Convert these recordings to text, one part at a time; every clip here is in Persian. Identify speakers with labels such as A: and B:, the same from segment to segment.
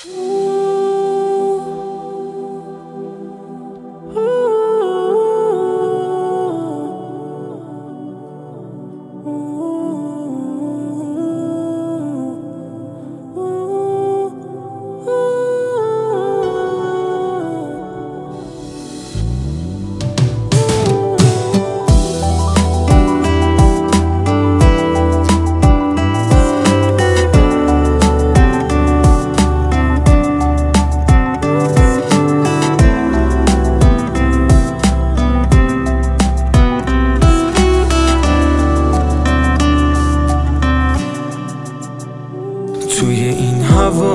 A: توی این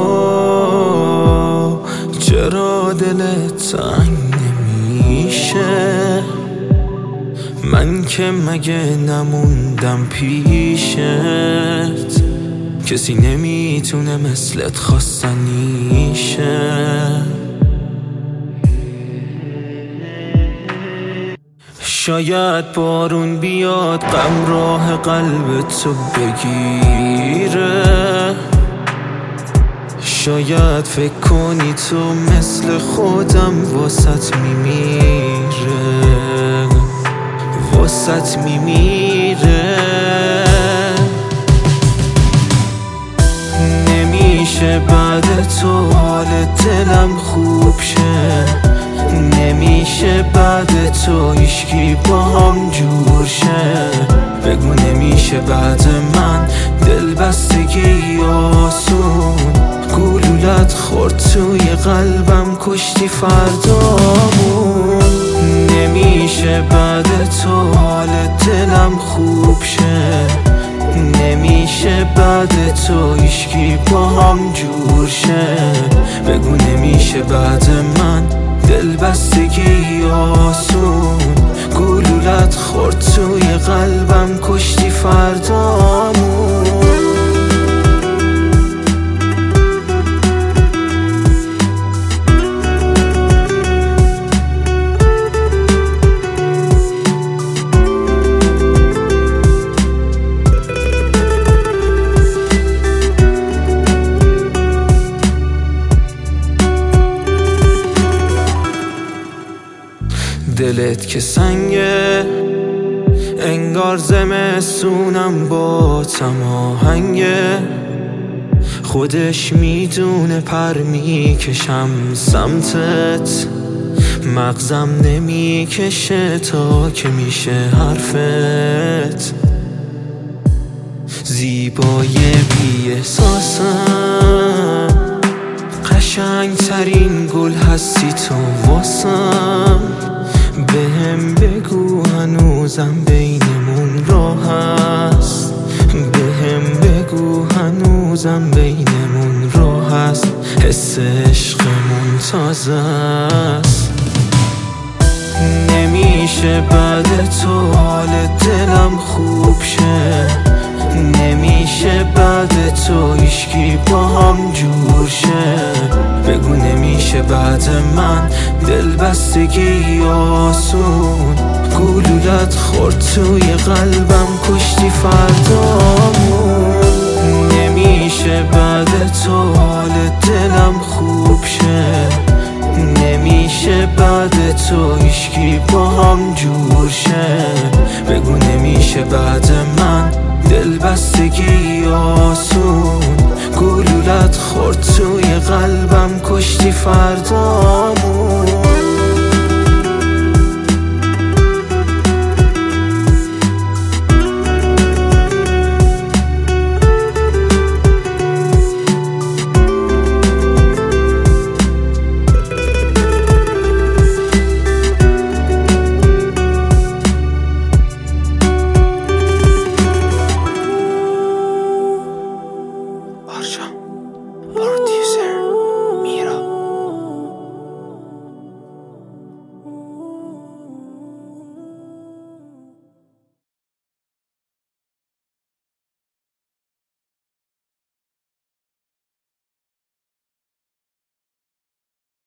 A: هوا چرا دلت تنگ نمیشه؟ من که مگه نموندم پیشت؟ کسی نمیتونه مثلت خواستنیشه. شاید بارون بیاد غم راه قلبتو بگیره، شاید فکر کنی تو مثل خودم واسط میمیره، واسط میمیره. نمیشه بعد تو حال دلم خوب شه، نمیشه بعد تو هیچکی با هم جور شه. بگو نمیشه بعد من دل بستگی آسون، گلولت خورد توی قلبم کشتی فردامون. نمیشه بعد تو حال دلم خوب شه، نمیشه بعد تو هیچکی با هم جور شه. بگو نمیشه بعد من دل بستگی آسون، گلولت خورد توی قلبم کشتی فردامون. دلت که سنگه، انگار زمستونم با تماهنگه. خودش میدونه پر میکشم سمتت، مغزم نمیکشه تا که میشه حرفت. زیبای بی احساسم، قشنگ ترین گل هستی تو واسم. بهم بگو هنوزم بینمون راه هست، بهم بگو هنوزم بینمون راه هست. حس عشقمون تازه است. نمیشه بعد تو حال دلم خوب شه، نمیشه بعد تو هیچکی با هم جور شه. بگو نمیشه بعد من دل بستگی آسون، گلولت خورد توی قلبم کشتی فردامون. نمیشه بعد تو حال دلم خوب شه، نمیشه بعد تو هیچکی با هم جور شه. بگو نمیشه بعد من دل بستگی آسون، گلولت خورد توی قلبم کشتی فردامون.